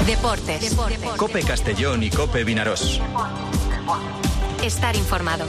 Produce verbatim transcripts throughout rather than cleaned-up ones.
Deportes. Deportes. COPE Castellón y COPE Vinarós. Estar informado.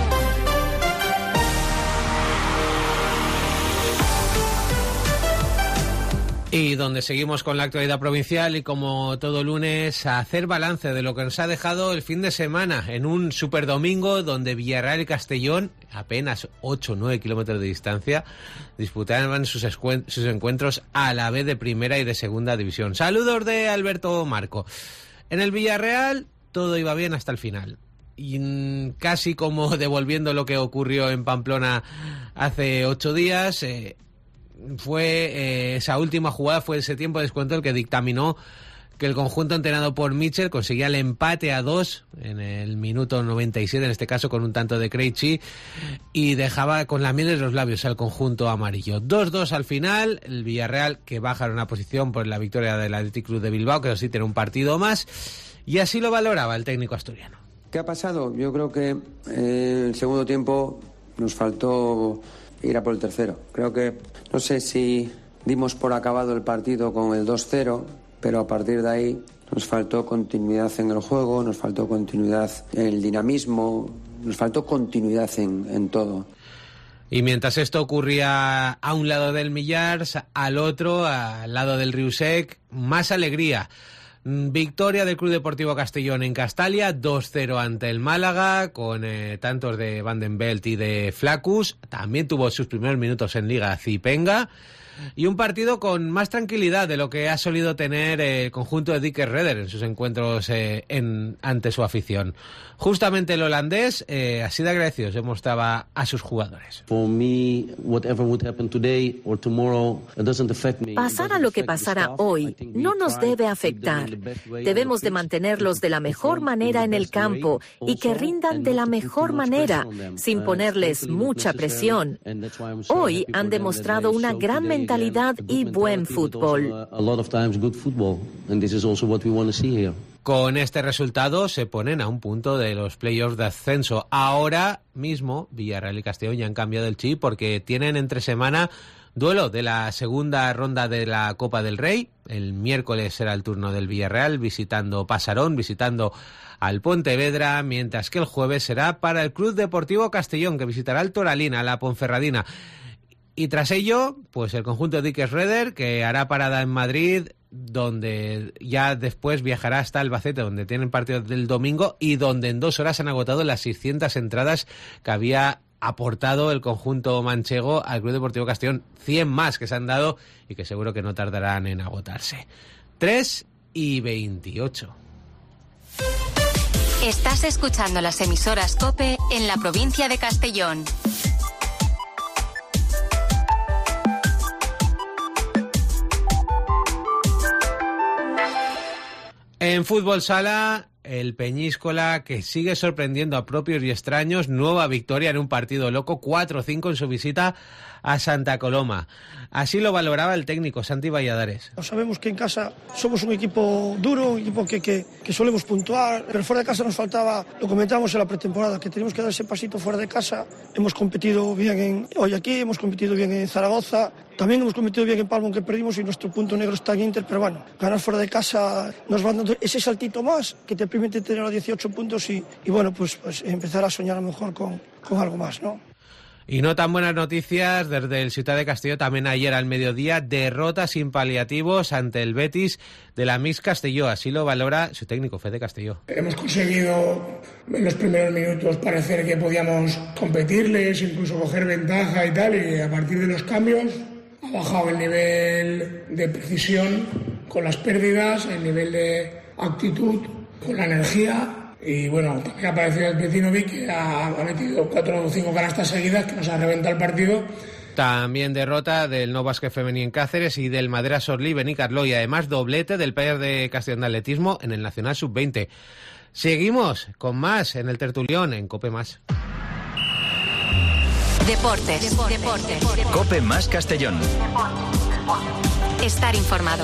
Y donde seguimos con la actualidad provincial y como todo lunes a hacer balance de lo que nos ha dejado el fin de semana en un superdomingo donde Villarreal y Castellón, apenas ocho o nueve kilómetros de distancia, disputaban sus, escuen- sus encuentros a la vez de primera y de segunda división. Saludos de Alberto Marco. En el Villarreal todo iba bien hasta el final. Y mm, casi como devolviendo lo que ocurrió en Pamplona hace ocho días, eh, fue eh, esa última jugada, fue ese tiempo de descuento el que dictaminó que el conjunto entrenado por Mitchell conseguía el empate a dos en el minuto noventa y siete, en este caso con un tanto de Krejci, y dejaba con la miel en los labios al conjunto amarillo. dos dos al final, el Villarreal que baja en una posición por la victoria del Athletic Club de Bilbao, que sí tiene un partido más, y así lo valoraba el técnico asturiano. ¿Qué ha pasado? Yo creo que eh, el segundo tiempo nos faltó ir a por el tercero. Creo que, no sé si dimos por acabado el partido con el dos cero, pero a partir de ahí nos faltó continuidad en el juego, nos faltó continuidad en el dinamismo, nos faltó continuidad en, en todo. Y mientras esto ocurría a un lado del Millars, al otro, al lado del Riusec, más alegría. Victoria del Club Deportivo Castellón en Castalia, dos cero ante el Málaga, con eh, tantos de Van den Belt y de Flacus. También tuvo sus primeros minutos en Liga Zipenga. Y un partido con más tranquilidad de lo que ha solido tener el conjunto de Dick Redder en sus encuentros eh, en, ante su afición. Justamente el holandés, eh, así de agradecido se mostraba a sus jugadores. Pasara lo que pasara hoy, no nos debe afectar. Debemos de mantenerlos de la mejor manera en el campo y que rindan de la mejor manera, sin ponerles mucha presión. Hoy han demostrado una gran mentalidad y buen fútbol. Con este resultado se ponen a un punto de los playoffs de ascenso. Ahora mismo Villarreal y Castellón ya han cambiado el chip porque tienen entre semana duelo de la segunda ronda de la Copa del Rey. El miércoles será el turno del Villarreal visitando Pasarón, visitando al Pontevedra, mientras que el jueves será para el Club Deportivo Castellón, que visitará al Toralina, la Ponferradina. Y tras ello, pues el conjunto de Dick Redder, que hará parada en Madrid, donde ya después viajará hasta Albacete, donde tienen partido del domingo y donde en dos horas han agotado las seiscientas entradas que había aportado el conjunto manchego al Club Deportivo Castellón. cien más que se han dado y que seguro que no tardarán en agotarse. tres y veintiocho. Estás escuchando las emisoras COPE en la provincia de Castellón. En fútbol sala, el Peñíscola, que sigue sorprendiendo a propios y extraños, nueva victoria en un partido loco, cuatro cinco en su visita a Santa Coloma. Así lo valoraba el técnico Santi Valladares. Sabemos que en casa somos un equipo duro, un equipo que, que, que solemos puntuar, pero fuera de casa nos faltaba, lo comentamos en la pretemporada, que teníamos que dar ese pasito fuera de casa. Hemos competido bien en, hoy aquí, hemos competido bien en Zaragoza, también hemos competido bien en Palma, aunque perdimos, y nuestro punto negro está en Inter, pero bueno, ganar fuera de casa nos va dando ese saltito más que te permite tener los dieciocho puntos y, y bueno, pues, pues empezar a soñar a lo mejor con, con algo más, ¿no? Y no tan buenas noticias desde el Ciutat de Castelló, también ayer al mediodía, derrota sin paliativos ante el Betis de la Mix Castelló, así lo valora su técnico, Fede Castelló. Hemos conseguido en los primeros minutos parecer que podíamos competirles, incluso coger ventaja y tal, y a partir de los cambios ha bajado el nivel de precisión con las pérdidas, el nivel de actitud con la energía. Y bueno, también ha aparecido el Petinovic, que ha, ha metido cuatro o cinco canastas seguidas, que nos ha reventado el partido. También derrota del No Básquet Femení en Cáceres y del Madera Sorlí Benicarló, y además doblete del Player de Castellón de Atletismo en el Nacional sub veinte. Seguimos con más en el Tertulión en COPE Más. Deportes. Deportes. Deportes. COPE Más Castellón. Estar informado.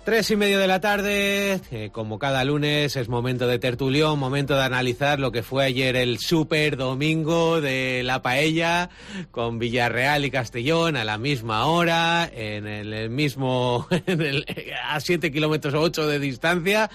Tres y medio de la tarde, eh, como cada lunes, es momento de tertulión, momento de analizar lo que fue ayer el super domingo de la paella, con Villarreal y Castellón a la misma hora, en el, el mismo, en el, a siete kilómetros o ocho de distancia.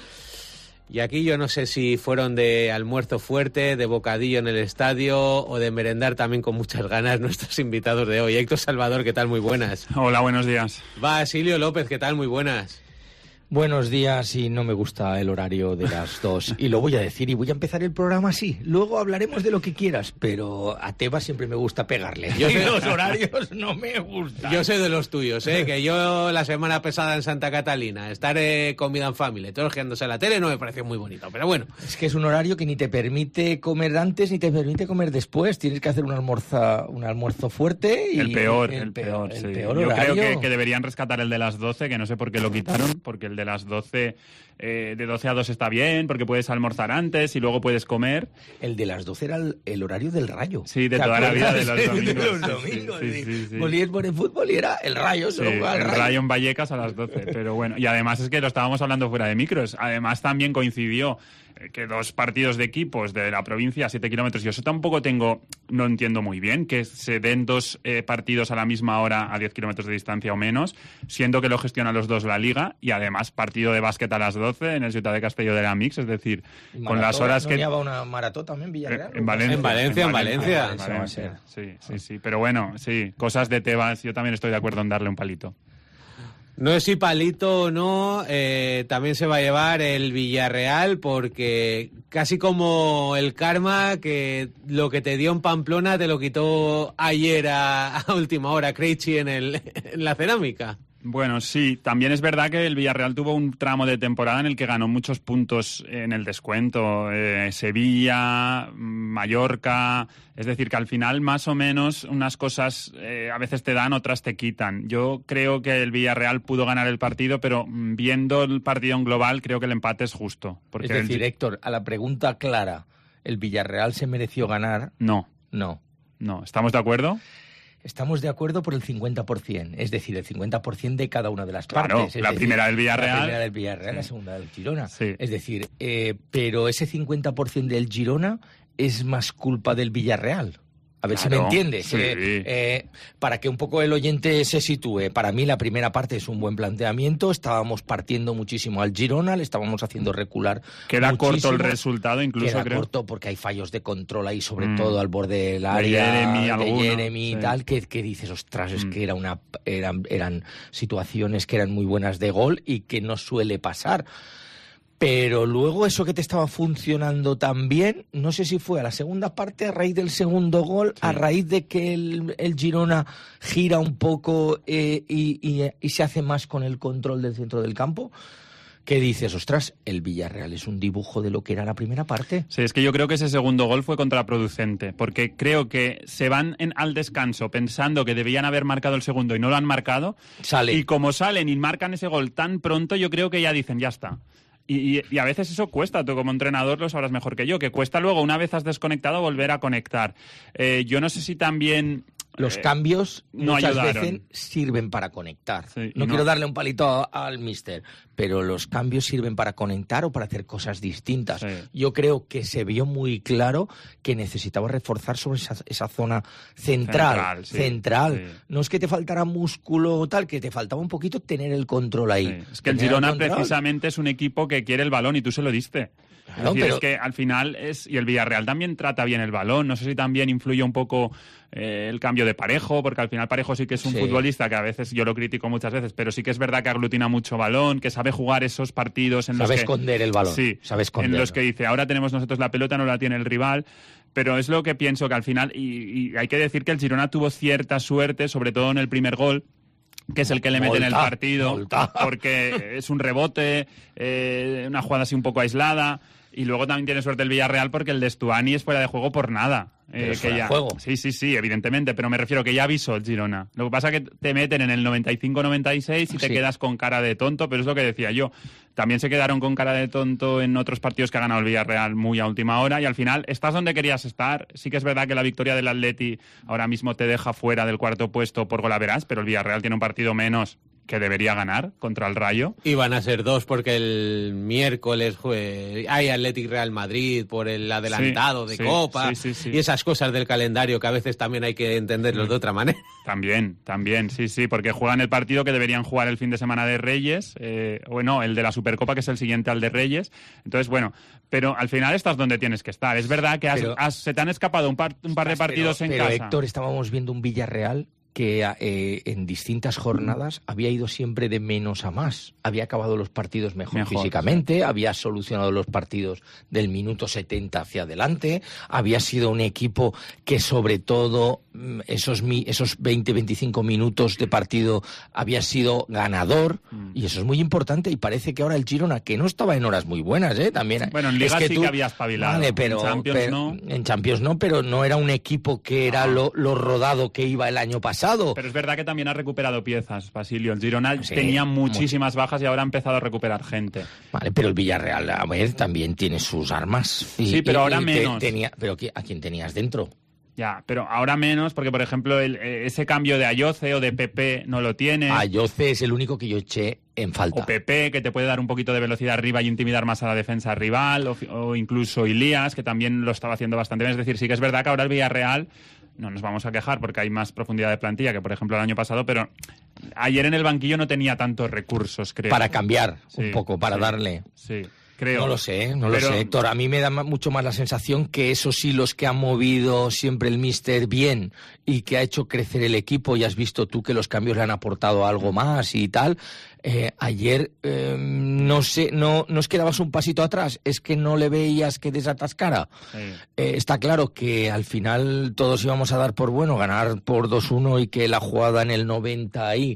Y aquí yo no sé si fueron de almuerzo fuerte, de bocadillo en el estadio o de merendar también con muchas ganas nuestros invitados de hoy. Héctor Salvador, ¿qué tal? Muy buenas. Hola, buenos días. Basilio López, ¿qué tal? Muy buenas. Buenos días, y no me gusta el horario de las dos, y lo voy a decir, y voy a empezar el programa así. Luego hablaremos de lo que quieras, pero a Tebas siempre me gusta pegarle. Yo sé, los horarios no me gustan. Yo soy de los tuyos, ¿eh? Que yo la semana pesada en Santa Catalina, estar eh, comida en familia, todos girándose a la tele, no me pareció muy bonito, pero bueno. Es que es un horario que ni te permite comer antes ni te permite comer después. Tienes que hacer un almuerzo, un almuerzo fuerte. Y el peor, el, el peor, el sí. peor Yo horario. creo que, que deberían rescatar el de las doce, que no sé por qué lo quitaron, porque el de las doce... Eh, de doce a dos está bien, porque puedes almorzar antes y luego puedes comer. El de las doce era el, el horario del Rayo. Sí, de toda la vida de los domingos. De los domingos. Sí, sí, sí, sí. Volvías por el fútbol y era el Rayo. Sí, el Rayo. Rayo en Vallecas a las doce, pero bueno. Y además es que lo estábamos hablando fuera de micros. Además también coincidió que dos partidos de equipos de la provincia a siete kilómetros, yo eso tampoco tengo, no entiendo muy bien, que se den dos eh, partidos a la misma hora a diez kilómetros de distancia o menos, siendo que lo gestiona los dos la Liga, y además partido de básquet a las doce en el Ciutat de Castelló de la Mix, es decir, maratón, con las horas ¿no que... lleva una maratón también Villarreal? En Valencia. En Valencia, en Valencia. En Valencia, en Valencia. Sí, sí, sí, pero bueno, sí, cosas de Tebas, yo también estoy de acuerdo en darle un palito. No sé si palito o no, eh, también se va a llevar el Villarreal, porque casi como el karma, que lo que te dio en Pamplona te lo quitó ayer a, a última hora Krejci en, el, en la cerámica. Bueno, sí, también es verdad que el Villarreal tuvo un tramo de temporada en el que ganó muchos puntos en el descuento. Eh, Sevilla, Mallorca, es decir, que al final más o menos unas cosas eh, a veces te dan, otras te quitan. Yo creo que el Villarreal pudo ganar el partido, pero viendo el partido en global creo que el empate es justo. Porque es decir, el... Héctor, a la pregunta clara, ¿el Villarreal se mereció ganar? No. No. No, ¿estamos de acuerdo? Estamos de acuerdo por el cincuenta por ciento, es decir, el cincuenta por ciento de cada una de las claro, partes. Es la decir, primera del Villarreal. La primera del Villarreal, sí. La segunda del Girona. Sí. Es decir, eh, pero ese cincuenta por ciento del Girona es más culpa del Villarreal. A ver claro, si me entiendes. Sí. Eh, eh, para que un poco el oyente se sitúe. Para mí la primera parte es un buen planteamiento. Estábamos partiendo muchísimo al Girona, le estábamos haciendo recular Queda muchísimo. corto el resultado incluso, Queda creo. corto porque hay fallos de control ahí, sobre mm. todo al borde del área. De Jeremy, de alguno, Jeremy y sí. tal, que, que dices, ostras, es mm. que era una, eran, eran situaciones que eran muy buenas de gol y que no suele pasar. Pero luego eso que te estaba funcionando tan bien, no sé si fue a la segunda parte, a raíz del segundo gol, sí. a raíz de que el, el Girona gira un poco eh, y, y, y se hace más con el control del centro del campo, que dices, ostras, el Villarreal es un dibujo de lo que era la primera parte. Sí, es que yo creo que ese segundo gol fue contraproducente, porque creo que se van en, al descanso pensando que debían haber marcado el segundo y no lo han marcado. Sale. Y como salen y marcan ese gol tan pronto, yo creo que ya dicen, ya está. Y, y, y a veces eso cuesta, tú como entrenador lo sabrás mejor que yo, que cuesta luego, una vez has desconectado, volver a conectar. Eh, yo no sé si también... Los eh, cambios no muchas ayudaron. veces sirven para conectar. Sí, no, no quiero darle un palito a, al míster, pero los cambios sirven para conectar o para hacer cosas distintas. Sí. Yo creo que se vio muy claro que necesitaba reforzar sobre esa, esa zona central. Central, sí, central. Sí. No es que te faltara músculo o tal, que te faltaba un poquito tener el control ahí. Sí. Es que el Girona precisamente es un equipo que quiere el balón y tú se lo diste. Claro, es decir, pero... es que al final es... Y el Villarreal también trata bien el balón. No sé si también influye un poco eh, el cambio de Parejo, porque al final Parejo sí que es un sí. futbolista que a veces, yo lo critico muchas veces, pero sí que es verdad que aglutina mucho balón, que sabe jugar esos partidos en sabe los que... esconder el balón. Sí, sabe esconderlo. en los que dice, ahora tenemos nosotros la pelota, no la tiene el rival... Pero es lo que pienso que al final... Y, y hay que decir que el Girona tuvo cierta suerte, sobre todo en el primer gol, que es el que le mete Volta, en el partido, volta. porque es un rebote, eh, una jugada así un poco aislada... Y luego también tiene suerte el Villarreal porque el de Stuani es fuera de juego por nada. Eh, que ya... de juego. Sí, sí, sí, evidentemente, pero me refiero que ya avisó el Girona. Lo que pasa es que te meten en el noventa y cinco noventa y seis y te sí. quedas con cara de tonto, pero es lo que decía yo. También se quedaron con cara de tonto en otros partidos que ha ganado el Villarreal muy a última hora y al final estás donde querías estar. Sí que es verdad que la victoria del Atleti ahora mismo te deja fuera del cuarto puesto por golaveras, pero el Villarreal tiene un partido menos que debería ganar contra el Rayo. Y van a ser dos porque el miércoles jue... hay Athletic Real Madrid por el adelantado sí, de sí, Copa sí, sí, sí. y esas cosas del calendario que a veces también hay que entenderlos mm. de otra manera. También, también, sí, sí, porque juegan el partido que deberían jugar el fin de semana de Reyes, eh, bueno, el de la Supercopa que es el siguiente al de Reyes. Entonces, bueno, pero al final estás donde tienes que estar. Es verdad que has, pero, has, se te han escapado un par, un par de partidos pero, en pero casa. Pero Héctor, estábamos viendo un Villarreal que eh, en distintas jornadas había ido siempre de menos a más. Había acabado los partidos mejor, mejor físicamente, sí. Había solucionado los partidos del minuto setenta hacia adelante, había sido un equipo que sobre todo esos, esos veinte a veinticinco minutos de partido había sido ganador, mm. y eso es muy importante, y parece que ahora el Girona, que no estaba en horas muy buenas, ¿eh? También, bueno, en Liga es que sí tú, que había espabilado, vale, pero, en Champions pero, no. En Champions no, pero no era un equipo que era ah. lo, lo rodado que iba el año pasado. Pero es verdad que también ha recuperado piezas, Basilio. El Girona sí, tenía muchísimas mucho. bajas y ahora ha empezado a recuperar gente. Vale, pero el Villarreal, a ver, también tiene sus armas. Y, sí, pero y, ahora y menos. Te, tenía, pero ¿a quién tenías dentro? Ya, pero ahora menos, porque por ejemplo el, ese cambio de Ayoce o de Pepe no lo tiene. Ayoce es el único que yo eché en falta. O Pepe, que te puede dar un poquito de velocidad arriba y intimidar más a la defensa rival, o, o incluso Ilías, que también lo estaba haciendo bastante bien. Es decir, sí que es verdad que ahora el Villarreal, no nos vamos a quejar porque hay más profundidad de plantilla que por ejemplo el año pasado, pero ayer en el banquillo no tenía tantos recursos, creo. Para cambiar sí, un poco, para sí, darle... Sí. Creo. No lo sé, no pero... lo sé, Héctor. A mí me da mucho más la sensación que esos hilos que ha movido siempre el míster bien y que ha hecho crecer el equipo, y has visto tú que los cambios le han aportado algo más y tal. Eh, ayer eh, no sé, no, no es que dabas un pasito atrás, es que no le veías que desatascara. Sí. Eh, está claro que al final todos íbamos a dar por bueno ganar por dos uno y que la jugada en el noventa ahí...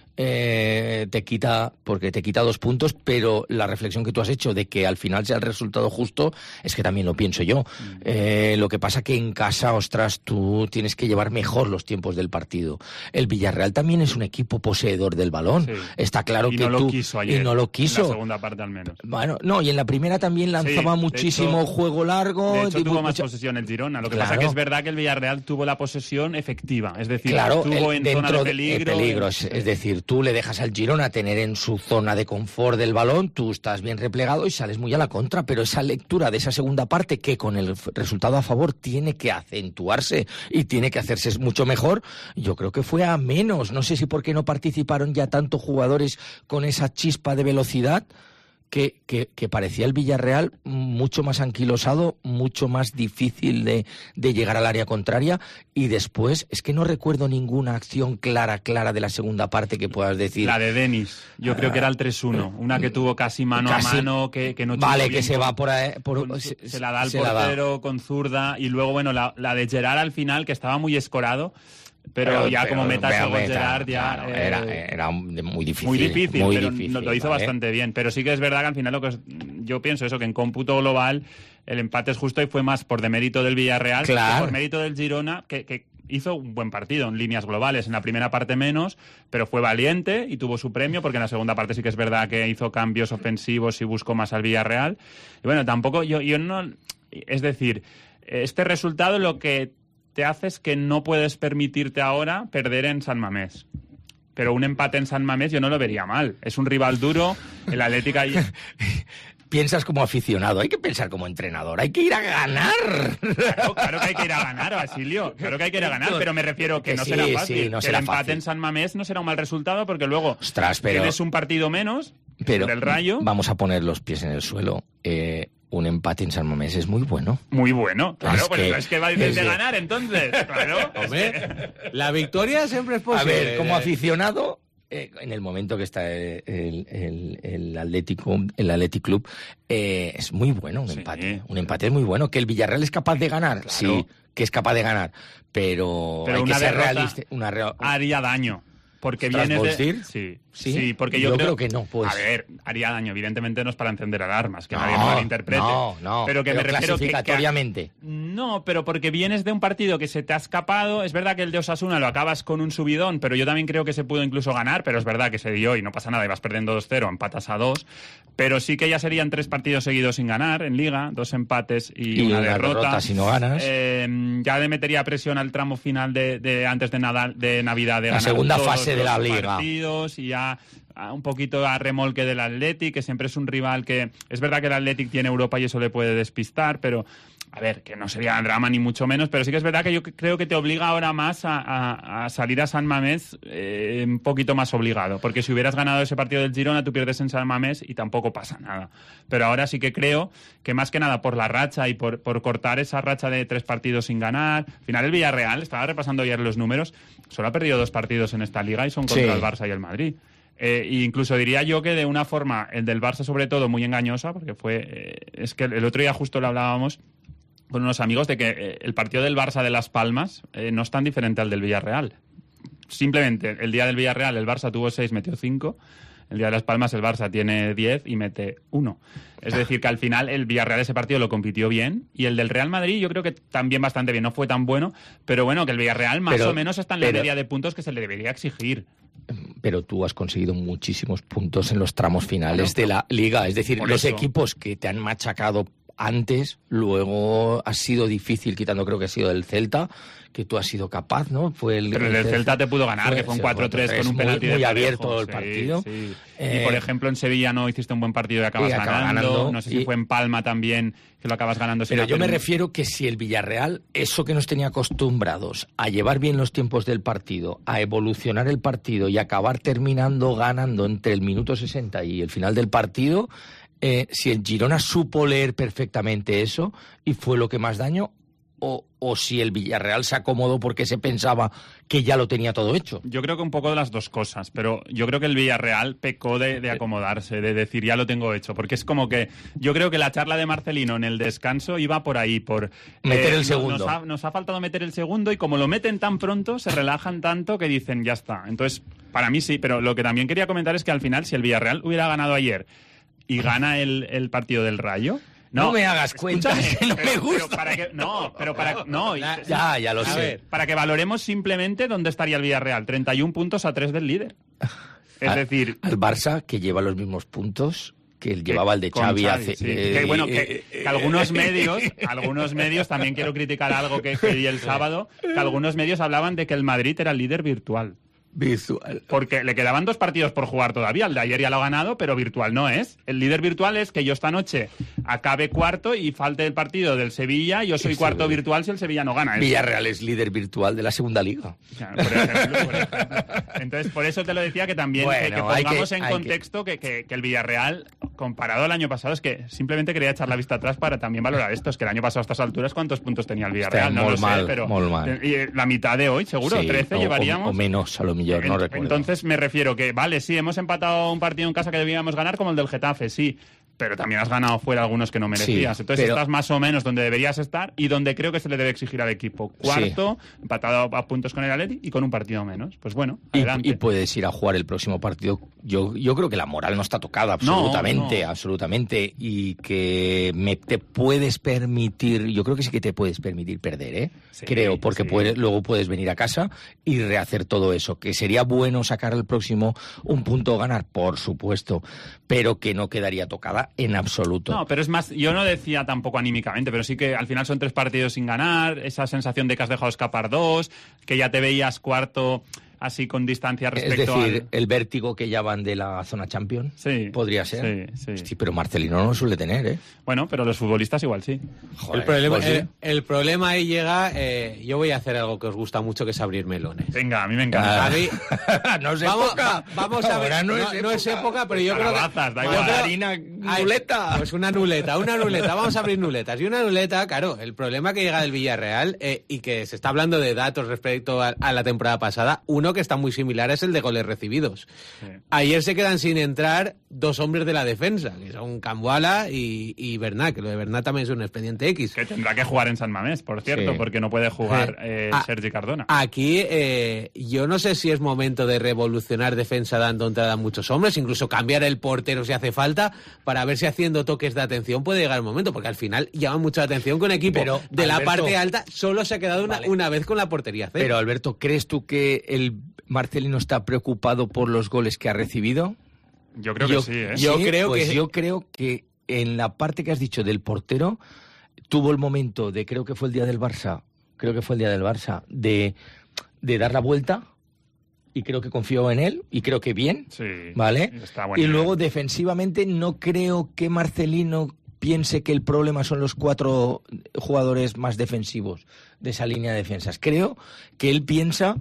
Eh, te quita, porque te quita dos puntos, pero la reflexión que tú has hecho de que al final sea el resultado justo, es que también lo pienso yo. Mm. Eh, lo que pasa que en casa, ostras, tú tienes que llevar mejor los tiempos del partido. El Villarreal también es un equipo poseedor del balón. Sí. Está claro y que no tú... lo quiso ayer, y no lo quiso. En la segunda parte al menos. Bueno, no, y en la primera también lanzaba sí, muchísimo hecho, juego largo. De hecho, tipo, tuvo más mucha... posesión el Girona. Lo que claro. pasa que es verdad que el Villarreal tuvo la posesión efectiva. Es decir, claro, estuvo el, en dentro zona de peligro. De peligro. Es, es decir, tú le dejas al Girona tener en su zona de confort del balón, tú estás bien replegado y sales muy a la contra, pero esa lectura de esa segunda parte que con el resultado a favor tiene que acentuarse y tiene que hacerse mucho mejor, yo creo que fue a menos. No sé si porque no participaron ya tantos jugadores con esa chispa de velocidad, Que, que, que parecía el Villarreal mucho más anquilosado, mucho más difícil de, de llegar al área contraria, y después es que no recuerdo ninguna acción clara, clara de la segunda parte que puedas decir. La de Denis, yo creo que era el tres uno, una que tuvo casi mano casi, a mano, que, que no vale, que se con, va por ahí, por, con, se, se la da al se portero da. con zurda, y luego bueno, la, la de Gerard al final, que estaba muy escorado. Pero, pero ya pero, como meta pero, pero, Gerard ya claro, eh, era, era muy difícil. Muy difícil, muy pero difícil, lo hizo ¿vale? bastante bien. Pero sí que es verdad que al final lo que es, yo pienso eso, que en cómputo global el empate es justo y fue más por demérito del Villarreal claro. que por mérito del Girona, que, que hizo un buen partido en líneas globales. En la primera parte menos, pero fue valiente y tuvo su premio, porque en la segunda parte sí que es verdad que hizo cambios ofensivos y buscó más al Villarreal. Y bueno, tampoco yo, yo no... Es decir, este resultado lo que te haces que no puedes permitirte ahora perder en San Mamés. Pero un empate en San Mamés yo no lo vería mal. Es un rival duro, el Atlético... Y... Piensas como aficionado, hay que pensar como entrenador, hay que ir a ganar. Claro, claro que hay que ir a ganar, Basilio, claro que hay que ir a ganar, pero me refiero que, que no sí, será fácil. Sí, no que será el empate fácil. En San Mamés no será un mal resultado, porque luego Ostras, pero... tienes un partido menos pero del Rayo. Vamos a poner los pies en el suelo. Eh... Un empate en San Mamés es muy bueno. Muy bueno, claro, es pues que, es que va a decir de ganar entonces, claro. Hombre, la victoria siempre es posible. A ver, como aficionado, eh, en el momento que está el, el, el, Atlético, el Athletic Club, eh, es muy bueno un sí, empate. Un empate es muy bueno. Que el Villarreal es capaz de ganar, claro. Sí, que es capaz de ganar, pero, pero hay una que ser realista. Una re... haría daño. Porque ¿Estás vienes de... decir? Sí, sí, sí, porque yo, yo creo... creo que no, pues. A ver, haría daño, evidentemente no es para encender alarmas, que no, nadie me malinterprete. No, no, pero que pero me refiero clasificatoriamente. Que, que... No, pero porque vienes de un partido que se te ha escapado. Es verdad que el de Osasuna lo acabas con un subidón, pero yo también creo que se pudo incluso ganar, pero es verdad que se dio y no pasa nada, y vas perdiendo dos cero, empatas a dos. Pero sí que ya serían tres partidos seguidos sin ganar en Liga, dos empates y, y una, una derrota. derrota si no ganas. Eh, ya le metería presión al tramo final de, de antes de, Nadal, de Navidad. De la segunda todos, fase de la liga. partidos y ya un poquito a remolque del Athletic, que siempre es un rival que... Es verdad que el Athletic tiene Europa y eso le puede despistar, pero... A ver, que no sería drama ni mucho menos, pero sí que es verdad que yo creo que te obliga ahora más a, a, a salir a San Mamés eh, un poquito más obligado, porque si hubieras ganado ese partido del Girona, tú pierdes en San Mamés y tampoco pasa nada. Pero ahora sí que creo que más que nada por la racha y por, por cortar esa racha de tres partidos sin ganar, al final el Villarreal, estaba repasando ayer los números, solo ha perdido dos partidos en esta liga y son contra sí. el Barça y el Madrid. Eh, e incluso diría yo que de una forma, el del Barça sobre todo, muy engañosa, porque fue, eh, es que el otro día justo lo hablábamos con unos amigos de que eh, el partido del Barça de Las Palmas eh, no es tan diferente al del Villarreal. Simplemente, el día del Villarreal el Barça tuvo seis, metió cinco. El día de Las Palmas el Barça tiene diez y mete uno. Es decir, que al final el Villarreal ese partido lo compitió bien y el del Real Madrid yo creo que también bastante bien. No fue tan bueno, pero bueno, que el Villarreal más pero, o menos está en la pero, media de puntos que se le debería exigir. Pero tú has conseguido muchísimos puntos en los tramos finales claro, de la Liga. Es decir, los eso. equipos que te han machacado antes, luego ha sido difícil, quitando creo que ha sido el Celta, que tú has sido capaz, ¿no? Fue el, Pero el, el Celta, Celta te pudo ganar, fue, que fue un cuatro tres con un penalti muy, muy de abierto el sí, partido. Sí. Eh, y por ejemplo en Sevilla no hiciste un buen partido y acabas y ganando. ganando. No sé si y, fue en Palma también que lo acabas ganando. Pero yo me refiero que si el Villarreal, eso que nos tenía acostumbrados a llevar bien los tiempos del partido, a evolucionar el partido y acabar terminando ganando entre el minuto sesenta y el final del partido, eh, si el Girona supo leer perfectamente eso y fue lo que más daño, O, o si el Villarreal se acomodó porque se pensaba que ya lo tenía todo hecho. Yo creo que un poco de las dos cosas, pero yo creo que el Villarreal pecó de, de acomodarse, de decir ya lo tengo hecho, porque es como que yo creo que la charla de Marcelino en el descanso iba por ahí, por... Meter eh, el segundo. Nos ha, nos ha faltado meter el segundo y como lo meten tan pronto, se relajan tanto que dicen ya está. Entonces, para mí sí, pero lo que también quería comentar es que al final, si el Villarreal hubiera ganado ayer y gana el, el partido del Rayo... No, no me hagas cuenta, que no pero, me gusta. Pero para que, no, pero para no, ya, ya lo sé. Ver, para que valoremos simplemente dónde estaría el Villarreal, treinta y un puntos a tres del líder. Es a, decir, al Barça que lleva los mismos puntos que él llevaba el de Xavi, Xavi hace sí. eh, que, bueno, que, que algunos medios, algunos medios también quiero criticar algo que vi el sábado, que algunos medios hablaban de que el Madrid era el líder virtual. Virtual. Porque le quedaban dos partidos por jugar todavía. El de ayer ya lo ha ganado, pero virtual no es. El líder virtual es que yo esta noche acabe cuarto y falte el partido del Sevilla. Yo soy cuarto Sevilla. virtual si el Sevilla no gana. Villarreal es líder virtual de la segunda liga. Claro, por ejemplo, por ejemplo. Entonces, por eso te lo decía que también bueno, que, que pongamos que, en contexto que... Que, que, que el Villarreal, comparado al año pasado, es que simplemente quería echar la vista atrás para también valorar esto. Es que el año pasado a estas alturas, ¿cuántos puntos tenía el Villarreal? Está no lo mal, sé, pero mal. Y la mitad de hoy, seguro, sí, trece o, llevaríamos. O, o menos, a lo mejor, no recuerdo. Entonces me refiero que, vale, sí, hemos empatado un partido en casa que debíamos ganar como el del Getafe, sí, pero también has ganado fuera algunos que no merecías. Sí, Entonces pero... estás más o menos donde deberías estar y donde creo que se le debe exigir al equipo. Cuarto, sí. empatado a puntos con el Atleti y con un partido menos. Pues bueno, adelante. Y, y puedes ir a jugar el próximo partido. Yo, yo creo que la moral no está tocada, absolutamente, no, no. absolutamente. Y que me, te puedes permitir, yo creo que sí que te puedes permitir perder, ¿eh? Sí, creo, porque sí. puedes, luego puedes venir a casa y rehacer todo eso. Que sería bueno sacar al próximo un punto ganar, por supuesto, pero que no quedaría tocada en absoluto. No, pero es más, yo no decía tampoco anímicamente, pero sí que al final son tres partidos sin ganar, esa sensación de que has dejado escapar dos, que ya te veías cuarto así con distancia respecto a... Es decir, al... el vértigo que ya van de la zona Champions, sí, podría ser. Sí, sí. Sí, pero Marcelino no lo suele tener, ¿eh? Bueno, pero los futbolistas igual sí. Joder, el, problema, pues, el, el problema ahí llega... Eh, yo voy a hacer algo que os gusta mucho, que es abrir melones. Venga, a mí me encanta. A mí... no es vamos, época. Vamos a ver. No, no, es no es época, pero yo creo que... Da igual. Harina, nuleta. Pues una nuleta, una nuleta. Vamos a abrir nuletas. Y una nuleta, claro, el problema que llega del Villarreal eh, y que se está hablando de datos respecto a, a la temporada pasada, uno que está muy similar es el de goles recibidos. Sí. Ayer se quedan sin entrar dos hombres de la defensa, que son Cambuala y, y Bernat, que lo de Bernat también es un expediente X. Que tendrá que jugar en San Mamés, por cierto, sí. porque no puede jugar eh, a, Sergi Cardona. Aquí eh, yo no sé si es momento de revolucionar defensa dando entrada a muchos hombres, incluso cambiar el portero si hace falta, para ver si haciendo toques de atención puede llegar el momento, porque al final llama mucha atención que un equipo Pero, de Alberto, la parte alta solo se ha quedado una, vale. una vez con la portería cero. Pero Alberto, ¿crees tú que el Marcelino está preocupado por los goles que ha recibido? Yo creo yo, que sí, ¿eh? Yo sí, creo pues que yo creo que en la parte que has dicho del portero tuvo el momento de, creo que fue el día del Barça, creo que fue el día del Barça, de, de dar la vuelta y creo que confío en él, y creo que bien, sí, ¿vale? Está y luego defensivamente no creo que Marcelino piense que el problema son los cuatro jugadores más defensivos de esa línea de defensas. Creo que él piensa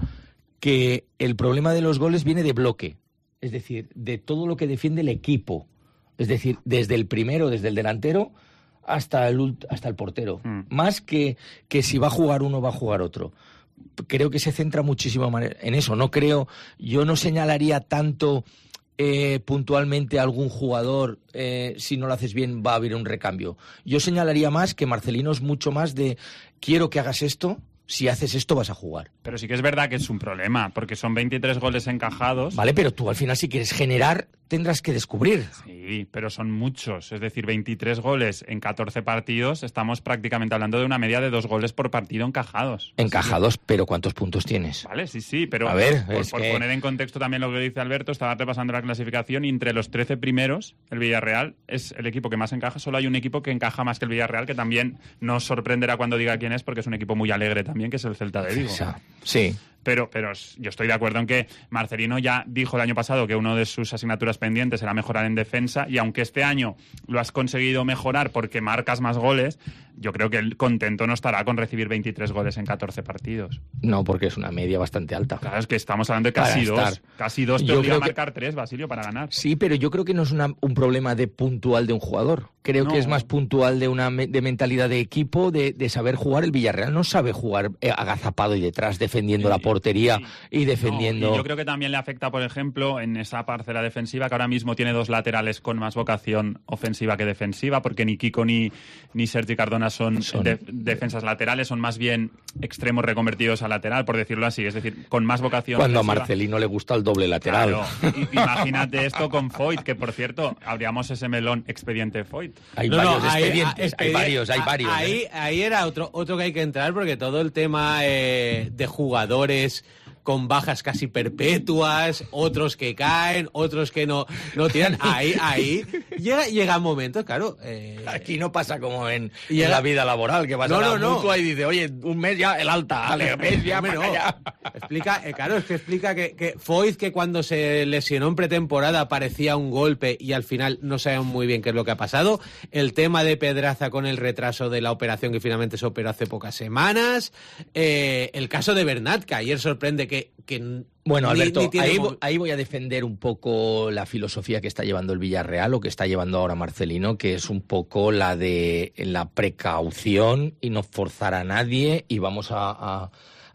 que el problema de los goles viene de bloque, es decir, de todo lo que defiende el equipo, es decir, desde el primero, desde el delantero hasta el hasta el portero, mm. más que, que si va a jugar uno va a jugar otro. Creo que se centra muchísimo en eso. No creo, yo no señalaría tanto eh, puntualmente a algún jugador, eh, si no lo haces bien va a haber un recambio. Yo señalaría más que Marcelino es mucho más de quiero que hagas esto, si haces esto vas a jugar. Pero sí que es verdad que es un problema, porque son veintitrés goles encajados. Vale, pero tú al final si quieres generar tendrás que descubrir. Sí, pero son muchos. Es decir, veintitrés goles en catorce partidos, estamos prácticamente hablando de una media de dos goles por partido encajados. Encajados, pero ¿cuántos puntos tienes? Vale, sí, sí, pero a ver, por, por que... poner en contexto también lo que dice Alberto, estaba repasando la clasificación y entre los trece primeros, el Villarreal es el equipo que más encaja. Solo hay un equipo que encaja más que el Villarreal, que también nos sorprenderá cuando diga quién es, porque es un equipo muy alegre también, que es el Celta de Vigo. Sí. Pero, pero yo estoy de acuerdo en que Marcelino ya dijo el año pasado que uno de sus asignaturas pendientes era mejorar en defensa, y aunque este año lo has conseguido mejorar porque marcas más goles, yo creo que él contento no estará con recibir veintitrés goles en catorce partidos. No, porque es una media bastante alta. Claro, es que estamos hablando de casi dos. Casi dos te obliga a marcar que... tres, Basilio, para ganar. Sí, pero yo creo que no es una, un problema de puntual de un jugador. Creo no. que es más puntual de una de mentalidad de equipo, de, de saber jugar. El Villarreal no sabe jugar eh, agazapado y detrás, defendiendo sí, la portería sí. y defendiendo... No, y yo creo que también le afecta, por ejemplo, en esa parcela defensiva, que ahora mismo tiene dos laterales con más vocación ofensiva que defensiva, porque ni Kiko ni, ni Sergi Cardona son, son... De, defensas laterales, son más bien extremos reconvertidos a lateral, por decirlo así, es decir, con más vocación Cuando ofensiva. A Marcelino le gusta el doble lateral. Claro. Y, imagínate esto con Foyt, que por cierto, abríamos ese melón expediente Foyt. Hay no, varios no, expedientes, hay, hay varios, hay varios. Ahí, ¿eh? ahí era otro, otro que hay que entrar, porque todo el tema eh, de jugadores con bajas casi perpetuas, otros que caen, otros que no, no tiran. Ahí, ahí llega, llega un momento, claro. Eh, Aquí no pasa como en, llega, en la vida laboral, que vas no, a la no, mutua no. y dice, oye, un mes ya el alta, vale, un mes ya, no, ya. Explica, eh, claro, es que explica que, que Foyt, que cuando se lesionó en pretemporada parecía un golpe y al final no sabemos muy bien qué es lo que ha pasado. El tema de Pedraza con el retraso de la operación, que finalmente se operó hace pocas semanas. Eh, el caso de Bernat, que ayer sorprende que... que Bueno, Alberto, ni, ni ahí, ahí voy a defender un poco la filosofía que está llevando el Villarreal, o que está llevando ahora Marcelino, que es un poco la de la precaución y no forzar a nadie, y vamos a, a,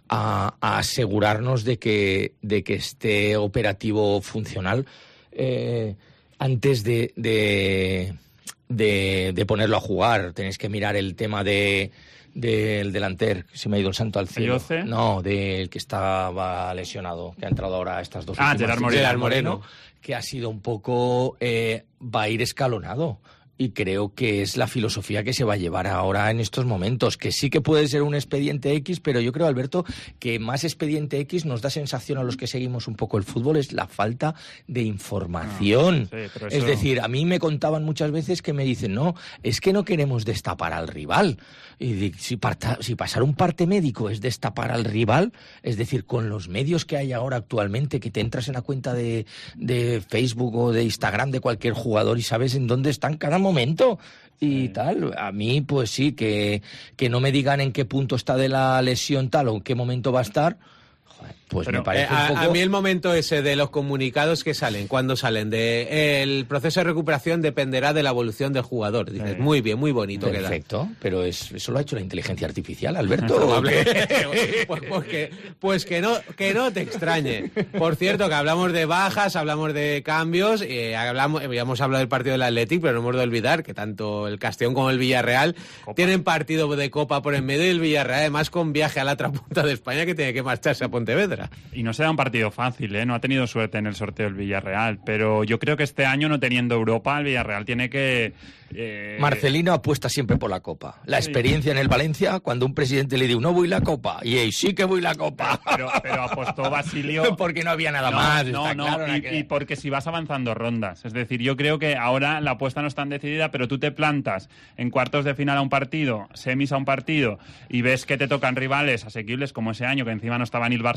a, a asegurarnos de que, de que esté operativo funcional eh, antes de, de, de, de ponerlo a jugar. Tenéis que mirar el tema de... del delanter, se me ha ido el santo al cielo. ¿Yoce? No, del que estaba lesionado, que ha entrado ahora a estas dos ah, últimas. Gerard Moreno. Gerard Moreno, que ha sido un poco... Eh, va a ir escalonado. Y creo que es la filosofía que se va a llevar ahora en estos momentos, que sí que puede ser un expediente X, pero yo creo, Alberto, que más expediente X nos da sensación a los que seguimos un poco el fútbol, es la falta de información. Ah, sí, pero es eso... decir, a mí me contaban muchas veces que me dicen, no, es que no queremos destapar al rival. Y si, parta, si pasar un parte médico es destapar al rival, es decir, con los medios que hay ahora actualmente, que te entras en la cuenta de, de Facebook o de Instagram de cualquier jugador y sabes en dónde están cada momento. momento y sí. tal, a mí pues sí, que, que no me digan en qué punto está de la lesión tal o en qué momento va a estar, joder, pues Pero, me parece eh, a, un poco... A mí el momento ese de los comunicados que salen, cuando salen, de eh, el proceso de recuperación dependerá de la evolución del jugador. Dices, sí. muy bien, muy bonito. Perfecto, queda. Pero es, eso lo ha hecho la inteligencia artificial, Alberto. pues, pues, que, pues que no que no te extrañe. Por cierto, que hablamos de bajas, hablamos de cambios, eh, hablamos, habíamos hablado del partido del Athletic, pero no hemos de olvidar que tanto el Castellón como el Villarreal Copa. tienen partido de Copa por en medio, y el Villarreal además con viaje a la otra punta de España, que tiene que marcharse a Pontevedra. Y no será un partido fácil, ¿eh? No ha tenido suerte en el sorteo el Villarreal, pero yo creo que este año, no teniendo Europa, el Villarreal tiene que... Eh... Marcelino apuesta siempre por la Copa. La sí. experiencia en el Valencia, cuando un presidente le dijo, no voy la Copa, y él, sí que voy la Copa. Pero, pero apostó Basilio... porque no había nada no, más. No, está no, claro, y, que... y porque si vas avanzando rondas. Es decir, yo creo que ahora la apuesta no es tan decidida, pero tú te plantas en cuartos de final a un partido, semis a un partido, y ves que te tocan rivales asequibles como ese año, que encima no estaba ni el Barça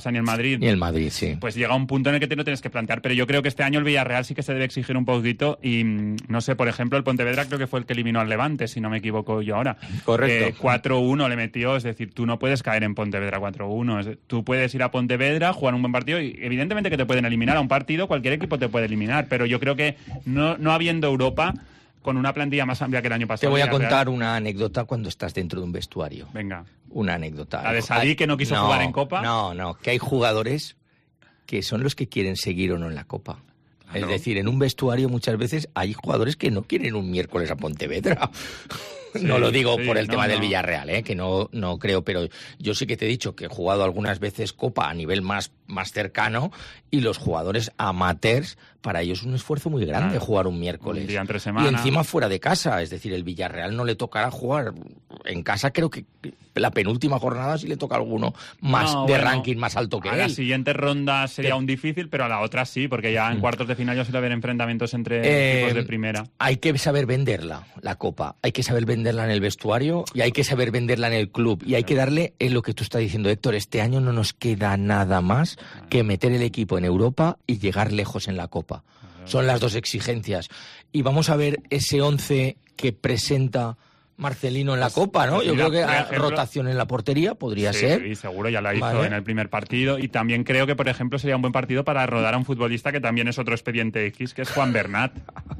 Barça ni el Madrid. Ni el Madrid, sí. Pues llega un punto en el que te lo tienes que plantear. Pero yo creo que este año el Villarreal sí que se debe exigir un poquito y, no sé, por ejemplo, el Pontevedra creo que fue el que eliminó al Levante, si no me equivoco yo ahora. Correcto. Eh, cuatro uno le metió, es decir, tú no puedes caer en Pontevedra cuatro uno. Tú puedes ir a Pontevedra, jugar un buen partido y evidentemente que te pueden eliminar. A un partido cualquier equipo te puede eliminar, pero yo creo que no, no habiendo Europa, con una plantilla más amplia que el año pasado. Te voy a Villarreal. contar una anécdota cuando estás dentro de un vestuario. Venga. Una anécdota. La de Sadí, que no quiso no, jugar en Copa. No, no, que hay jugadores que son los que quieren seguir o no en la Copa. Claro. Es decir, en un vestuario muchas veces hay jugadores que no quieren un miércoles a Pontevedra. Sí, no lo digo sí, por el no, tema no. del Villarreal, ¿eh? que no, no creo, pero yo sí que te he dicho que he jugado algunas veces Copa a nivel más, más cercano y los jugadores amateurs, para ellos es un esfuerzo muy grande claro. jugar un miércoles. Un día entre semana. Y encima fuera de casa, es decir, el Villarreal no le tocará jugar en casa, creo que la penúltima jornada sí le toca a alguno más no, de bueno, ranking más alto que a él. La siguiente ronda sería Te... un difícil, pero a la otra sí, porque ya en mm. cuartos de final ya suele haber enfrentamientos entre eh, equipos de primera. Hay que saber venderla, la Copa, hay que saber venderla en el vestuario y hay que saber venderla en el club y hay que darle, es lo que tú estás diciendo, Héctor, este año no nos queda nada más que meter el equipo en Europa y llegar lejos en la Copa. Son las dos exigencias. Y vamos a ver ese once que presenta Marcelino en la Copa, ¿no? Yo creo que a rotación en la portería podría sí, ser. Sí, seguro, ya la hizo vale. en el primer partido. Y también creo que, por ejemplo, sería un buen partido para rodar a un futbolista que también es otro expediente X, que es Juan Bernat.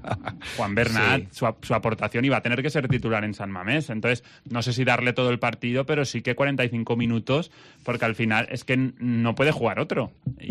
Juan Bernat, sí. su, su aportación iba a tener que ser titular en San Mamés. Entonces, no sé si darle todo el partido, pero sí que cuarenta y cinco minutos, porque al final es que no puede jugar otro.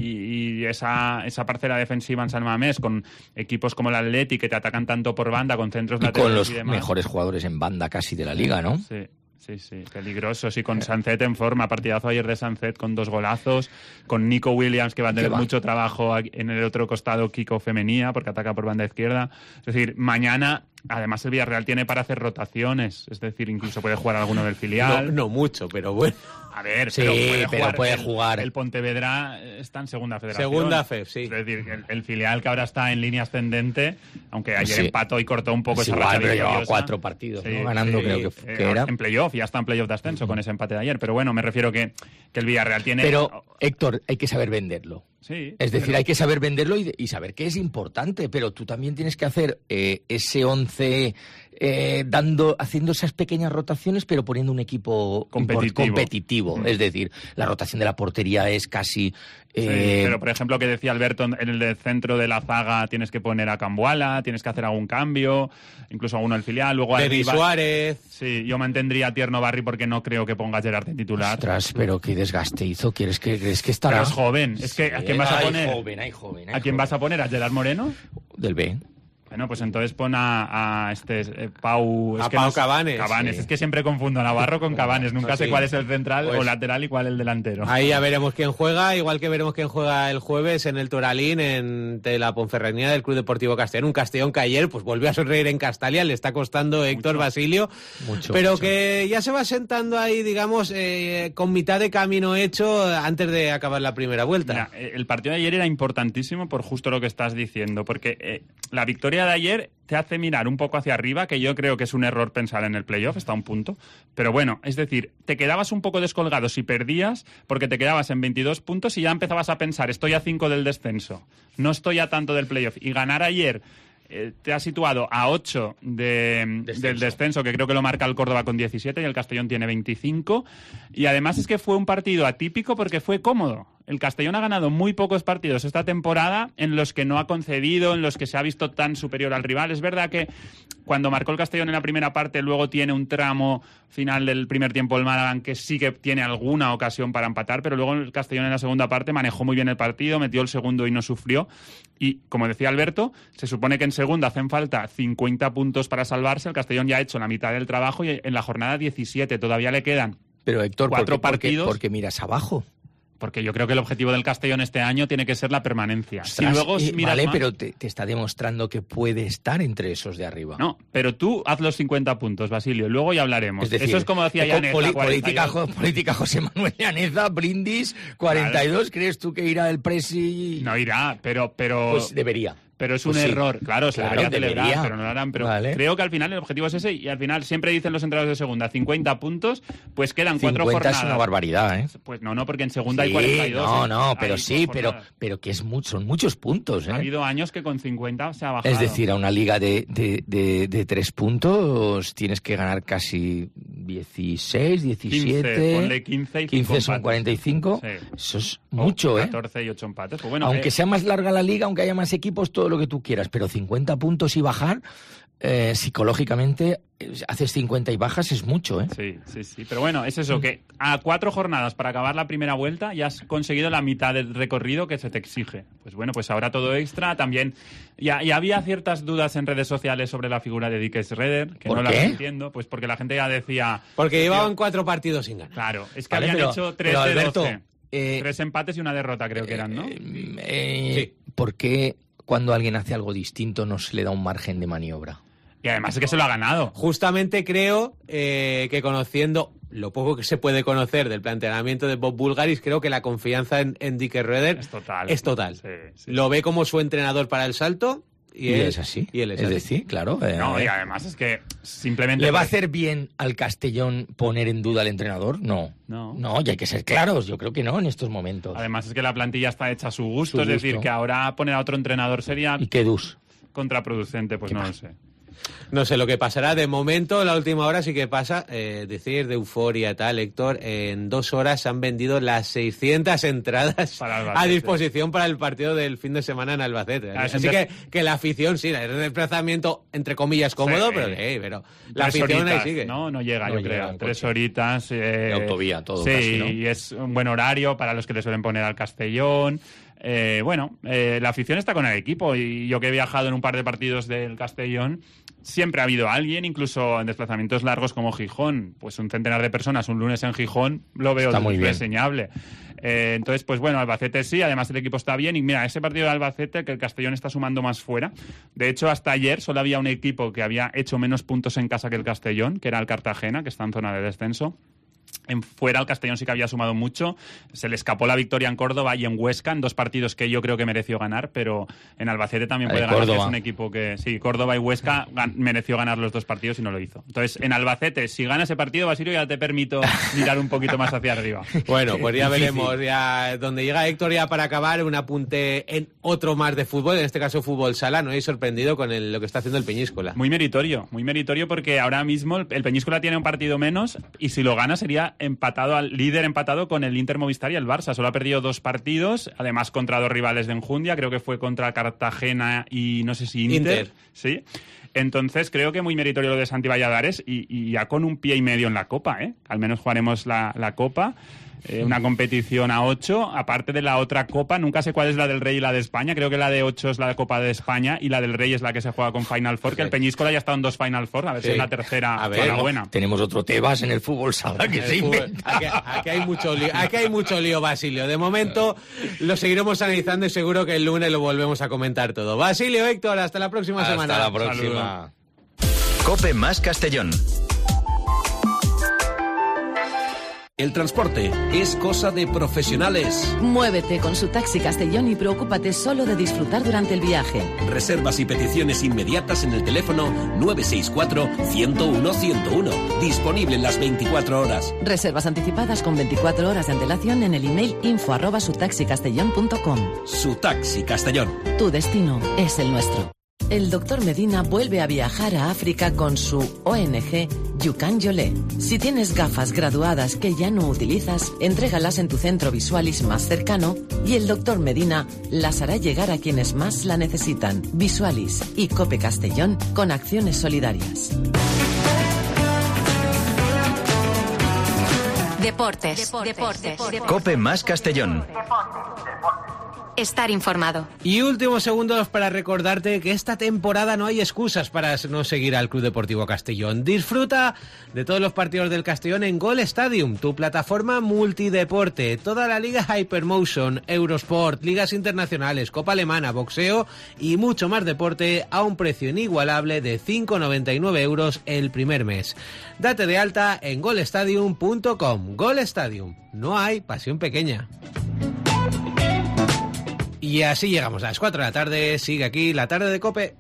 Y, y esa, esa parcela defensiva en San Mamés, con equipos como el Atleti, que te atacan tanto por banda, con centros y laterales con los y demás. Mejores jugadores en banda casi de la liga, ¿no? Sí. Sí, sí, peligrosos. Y con Sancet en forma, partidazo ayer de Sancet con dos golazos, con Nico Williams, que va a tener mucho trabajo en el otro costado, Kiko Femenía, porque ataca por banda izquierda. Es decir, mañana, además el Villarreal tiene para hacer rotaciones, es decir, incluso puede jugar alguno del filial. No, no mucho, pero bueno. A ver, sí, pero puede pero jugar. Puede el, jugar. El Pontevedra está en segunda federación. Segunda F E F, sí. Es decir, el, el filial que ahora está en línea ascendente, aunque ayer sí. empató y cortó un poco es esa igual, racha pero victoriosa. llevaba cuatro partidos, sí, ¿no? Ganando sí, creo que, eh, que era. En playoff, ya está en playoff de ascenso uh-huh. con ese empate de ayer. Pero bueno, me refiero que, que el Villarreal tiene... Pero, Héctor, hay que saber venderlo. Sí, es decir, pero... hay que saber venderlo y, y saber que es importante, pero tú también tienes que hacer eh, ese once eh, dando, haciendo esas pequeñas rotaciones, pero poniendo un equipo competitivo. competitivo. Mm. Es decir, la rotación de la portería es casi... Eh... Sí, pero por ejemplo, que decía Alberto, en el centro de la zaga tienes que poner a Cambuala, tienes que hacer algún cambio, incluso alguno del filial, luego Denis arriba... Suárez... Sí, yo mantendría a Tierno Barri porque no creo que ponga a Gerard en titular. Ostras, pero qué desgaste hizo, ¿quieres que, crees que estará? Pero es joven, es que... Sí, ¿a quién vas a poner? Hay joven, hay joven, hay ¿A quién joven. vas a poner? ¿A Gerard Moreno? Del B. Bueno, pues entonces pon a, a este eh, Pau... Es a que Pau no, Cabanes. Cabanes. Sí. Es que siempre confundo a Navarro con Cabanes. Nunca sí. sé cuál es el central pues, o lateral y cuál el delantero. Ahí ya veremos quién juega, igual que veremos quién juega el jueves en el Toralín, en de la Ponferradina del Club Deportivo Castellón. Un Castellón que ayer pues volvió a sonreír en Castalia, le está costando Héctor mucho. Basilio. Mucho, pero mucho. que ya se va sentando ahí, digamos, eh, con mitad de camino hecho antes de acabar la primera vuelta. Mira, el partido de ayer era importantísimo por justo lo que estás diciendo, porque eh, la victoria de ayer te hace mirar un poco hacia arriba, que yo creo que es un error pensar en el playoff, está a un punto. Pero bueno, es decir, te quedabas un poco descolgado si perdías, porque te quedabas en veintidós puntos y ya empezabas a pensar, estoy a cinco del descenso, no estoy a tanto del playoff. Y ganar ayer eh, te ha situado a ocho de, descenso. del descenso, que creo que lo marca el Córdoba con diecisiete y el Castellón tiene veinticinco. Y además es que fue un partido atípico porque fue cómodo. El Castellón ha ganado muy pocos partidos esta temporada en los que no ha concedido, en los que se ha visto tan superior al rival. Es verdad que cuando marcó el Castellón en la primera parte, luego tiene un tramo final del primer tiempo el Málaga que sí que tiene alguna ocasión para empatar, pero luego el Castellón en la segunda parte manejó muy bien el partido, metió el segundo y no sufrió. Y, como decía Alberto, se supone que en segunda hacen falta cincuenta puntos para salvarse. El Castellón ya ha hecho la mitad del trabajo y en la jornada diecisiete todavía le quedan pero Héctor, cuatro ¿por qué, partidos. Porque, porque miras abajo. Porque yo creo que el objetivo del Castellón este año tiene que ser la permanencia. Ostras, si luego eh, miras vale, más, pero te, te está demostrando que puede estar entre esos de arriba. No, pero tú haz los cincuenta puntos, Basilio, y luego ya hablaremos. Es decir, eso es como decía Llaneza, poli, política, política José Manuel Llaneza, Brindis, cuarenta y dos, claro. ¿Crees tú que irá el Presi? No irá, pero... pero pues debería. Pero es un Pues sí. error, claro, se Claro, debería celebrar, debería. pero no lo harán. Pero Vale. creo que al final el objetivo es ese, y al final siempre dicen los entrenadores de segunda, cincuenta puntos, pues quedan cuatro cincuenta jornadas. es una barbaridad, ¿eh? Pues no, no, porque en segunda hay Sí, cuarenta y dos. no, ¿eh? no, pero Hay sí, dos pero, jornadas. pero que es mucho, son muchos puntos, Ha ¿eh? habido años que con cincuenta se ha bajado. Es decir, a una liga de, de, de, de tres puntos tienes que ganar casi dieciséis, diecisiete... quince, ponle quince y cinco quince son empates. cuarenta y cinco. Sí. Eso es mucho, ¿eh? catorce y ocho empates. Pues bueno, Aunque eh, sea más larga la liga, aunque haya más equipos, todo lo que tú quieras, pero cincuenta puntos y bajar, eh, psicológicamente, eh, haces cincuenta y bajas, es mucho, ¿eh? Sí, sí, sí. Pero bueno, es eso, que a cuatro jornadas para acabar la primera vuelta ya has conseguido la mitad del recorrido que se te exige. Pues bueno, pues ahora todo extra. También ya, ya había ciertas dudas en redes sociales sobre la figura de Dick Schroeder, que ¿Por no qué? las entiendo, pues porque la gente ya decía... Porque llevaban cuatro partidos sin ganar. Claro, es que Vale, habían pero- hecho tres pero, de Alberto, doce. eh, Tres empates y una derrota, creo que eran, ¿no? Eh, eh, ¿Por qué cuando alguien hace algo distinto no se le da un margen de maniobra? Y además es que se lo ha ganado. Justamente creo eh, que conociendo lo poco que se puede conocer del planteamiento de Bob Bulgaris, creo que la confianza en, en Dick Schroeder Es total. es total. Sí, sí. Lo ve como su entrenador para el salto y, Y él- es así. Y él es, es así. decir, claro. eh, No, y además es que simplemente... ¿Le va a por- hacer bien al Castellón poner en duda al entrenador? No. No. No, y hay que ser claros. Yo creo que no en estos momentos. Además es que la plantilla está hecha a su gusto, Su es decir, gusto. que ahora poner a otro entrenador sería ¿Y qué dus? contraproducente, pues ¿Qué no lo pasa? sé. No sé lo que pasará. De momento, la última hora sí que pasa, eh, decir de euforia tal, Héctor, en dos horas se han vendido las seiscientas entradas Para a Albacete. disposición para el partido del fin de semana en Albacete. Ah, es Así un que, des- que la afición, sí, es un desplazamiento entre comillas cómodo, Sí. pero, sí, pero la Tres afición ahí horitas, sigue. No, no llega, No yo llega creo. en Tres coche. horitas. Eh, De autovía, todo Sí, casi, ¿no? y es un buen horario para los que le suelen poner al Castellón. Eh, bueno, eh, la afición está con el equipo y yo que he viajado en un par de partidos del Castellón, siempre ha habido alguien, incluso en desplazamientos largos como Gijón, pues un centenar de personas un lunes en Gijón, lo veo Está muy bien. reseñable. Eh, entonces, pues bueno, Albacete sí, además el equipo está bien y mira, ese partido de Albacete que el Castellón está sumando más fuera. De hecho, hasta ayer solo había un equipo que había hecho menos puntos en casa que el Castellón, que era el Cartagena, que está en zona de descenso. En fuera el Castellón sí que había sumado mucho, se le escapó la victoria en Córdoba y en Huesca, en dos partidos que yo creo que mereció ganar, pero en Albacete también La puede de ganar, que Córdoba. es un equipo que sí, Córdoba y Huesca gan- mereció ganar los dos partidos y no lo hizo. Entonces, en Albacete, si gana ese partido, Basilio, ya te permito mirar un poquito más hacia arriba. Bueno, pues ya Difícil. veremos. Ya donde llega Héctor, ya para acabar, un apunte en otro más de fútbol, en este caso fútbol sala. No he sorprendido con el- lo que está haciendo el Peñíscola. Muy meritorio, muy meritorio porque ahora mismo el, el Peñíscola tiene un partido menos y si lo gana sería empatado al líder empatado con el Inter Movistar y el Barça. Solo ha perdido dos partidos, además contra dos rivales de enjundia, creo que fue contra Cartagena y no sé si Inter. Inter. Sí. Entonces creo que muy meritorio lo de Santi Valladares y, y ya con un pie y medio en la Copa, ¿eh? Al menos jugaremos la, la Copa. Eh, una competición a ocho, aparte de la otra Copa, nunca sé cuál es la del Rey y la de España, creo que la de ocho es la de Copa de España y la del Rey es la que se juega con Final Four, que el Peñíscola ya está en dos Final Four, a ver Sí. si es la tercera A ver, enhorabuena. Tenemos otro Tebas en el fútbol sala que se El fútbol- inventa. Aquí, aquí hay mucho lío, aquí hay mucho lío, Basilio. De momento lo seguiremos analizando y seguro que el lunes lo volvemos a comentar todo. Basilio, Héctor, hasta la próxima Hasta semana. la próxima. Cope más Castellón. El transporte es cosa de profesionales. Muévete con su Taxi Castellón y preocúpate solo de disfrutar durante el viaje. Reservas y peticiones inmediatas en el teléfono nueve seis cuatro, ciento uno, ciento uno. Disponible en las veinticuatro horas. Reservas anticipadas con veinticuatro horas de antelación en el email info arroba sutaxicastellón punto com. Su Taxi Castellón. Tu destino es el nuestro. El doctor Medina vuelve a viajar a África con su O N G Yukan Yolé. Si tienes gafas graduadas que ya no utilizas, entrégalas en tu centro Visualis más cercano y el doctor Medina las hará llegar a quienes más la necesitan. Visualis y Cope Castellón con acciones solidarias. Deportes. Deportes. Cope más Castellón. Estar informado. Y últimos segundos para recordarte que esta temporada no hay excusas para no seguir al Club Deportivo Castellón. Disfruta de todos los partidos del Castellón en Gol Stadium, tu plataforma multideporte. Toda la liga Hypermotion, Eurosport, ligas internacionales, Copa Alemana, boxeo y mucho más deporte a un precio inigualable de cinco con noventa y nueve euros el primer mes. Date de alta en golstadium punto com. Gol Stadium. No hay pasión pequeña. Y así llegamos a las cuatro de la tarde. Sigue aquí la tarde de COPE.